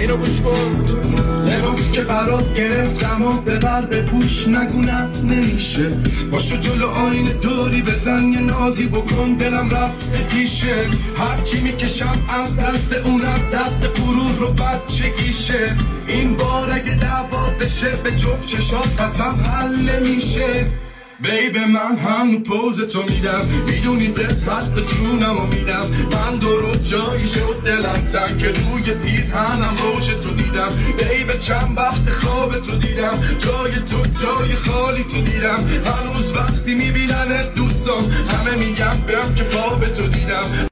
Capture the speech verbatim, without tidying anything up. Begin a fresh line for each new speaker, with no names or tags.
اینو گوش کن.
لباسی که برات گرفتم و ببر بپوش نگونم نمیشه، باشو جلو آینه دوری بزن یه نازی بکن دلم رفته پیشه، هرچی میکشم از دست اونم دست غرور رو بچگیشه، این بار اگه دعوا بشه به جفت چشات قسم حل نمیشه. بیب من هم پوز تو میدم، میدونی بهت حتی جونمو میدم، من درو جایی شد دلم تن که روی پیرهنم روش تو دیدم، بیب چند وقت خواب تو دیدم، جای تو جای خالی تو دیدم، هنوز وقتی میبینن دوستان همه میگم برم که خواب تو دیدم.